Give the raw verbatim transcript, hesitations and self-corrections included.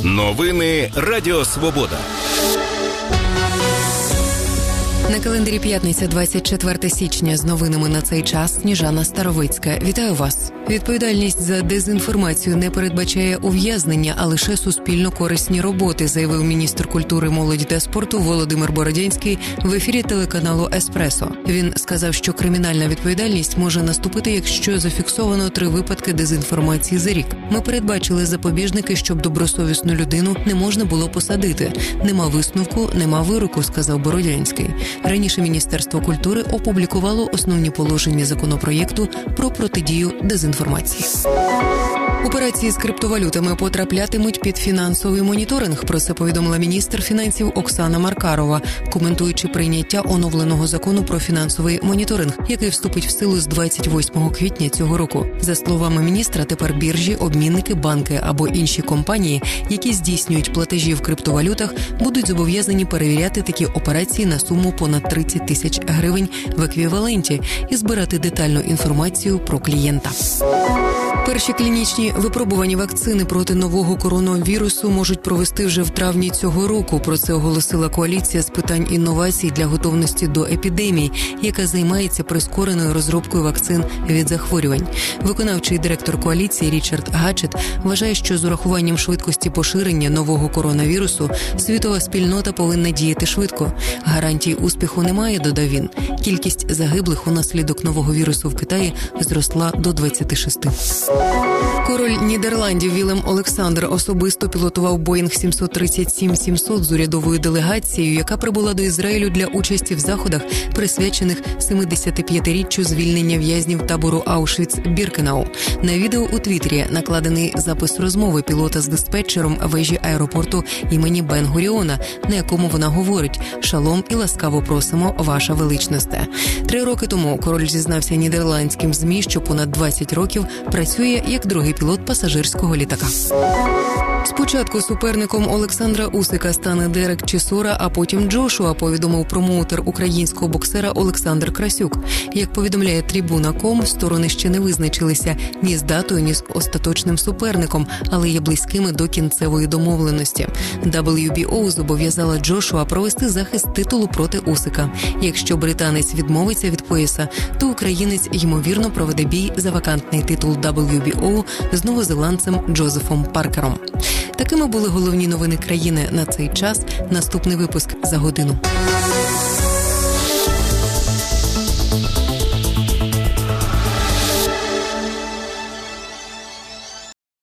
Новини Радіо Свобода. На календарі п'ятниця, двадцять четвертого січня. З новинами на цей час Сніжана Старовицька. Вітаю вас. Відповідальність за дезінформацію не передбачає ув'язнення, а лише суспільно корисні роботи, заявив міністр культури, молоді та спорту Володимир Бородянський в ефірі телеканалу «Еспресо». Він сказав, що кримінальна відповідальність може наступити, якщо зафіксовано три випадки дезінформації за рік. Ми передбачили запобіжники, щоб добросовісну людину не можна було посадити. Нема висновку, нема вироку, сказав Бородянський. Раніше Міністерство культури опублікувало основні положення законопроєкту про протидію дезінформації. Операції з криптовалютами потраплятимуть під фінансовий моніторинг. Про це повідомила міністр фінансів Оксана Маркарова, коментуючи прийняття оновленого закону про фінансовий моніторинг, який вступить в силу з двадцять восьмого квітня цього року. За словами міністра, тепер біржі, обмінники, банки або інші компанії, які здійснюють платежі в криптовалютах, будуть зобов'язані перевіряти такі операції на суму понад тридцять тисяч гривень в еквіваленті і збирати детальну інформацію про клієнта. Перші клінічні випробування вакцини проти нового коронавірусу можуть провести вже в травні цього року. Про це оголосила коаліція з питань інновацій для готовності до епідемій, яка займається прискореною розробкою вакцин від захворювань. Виконавчий директор коаліції Річард Гатчет вважає, що з урахуванням швидкості поширення нового коронавірусу світова спільнота повинна діяти швидко. Гарантій успіху немає, додав він. Кількість загиблих унаслідок нового вірусу в Китаї зросла до двадцяти шести. Король Нідерландів Вілем Олександр особисто пілотував Боїнг сімсот тридцять сім сімсот з урядовою делегацією, яка прибула до Ізраїлю для участі в заходах, присвячених семидесятип'ятиріччю звільнення в'язнів табору Аушвіц-Біркенау. На відео у Твіттері накладений запис розмови пілота з диспетчером вежі аеропорту імені Бен-Гуріона, на якому вона говорить: «Шалом і ласкаво просимо, ваша величносте». Три роки тому король зізнався нідерландським ЗМІ, що понад двадцять років працює як другий пілот пасажирського літака. Спочатку суперником Олександра Усика стане Дерек Чісора, а потім Джошуа, повідомив промоутер українського боксера Олександр Красюк. Як повідомляє Трибуна точка ком, сторони ще не визначилися ні з датою, ні з остаточним суперником, але є близькими до кінцевої домовленості. дабл ю бі о зобов'язала Джошуа провести захист титулу проти Усика. Якщо британець відмовиться від пояса, то українець, ймовірно, проведе бій за вакантний титул дабл ю бі о з новозеландцем Джозефом Паркером. Такими були головні новини країни на цей час. Наступний випуск за годину.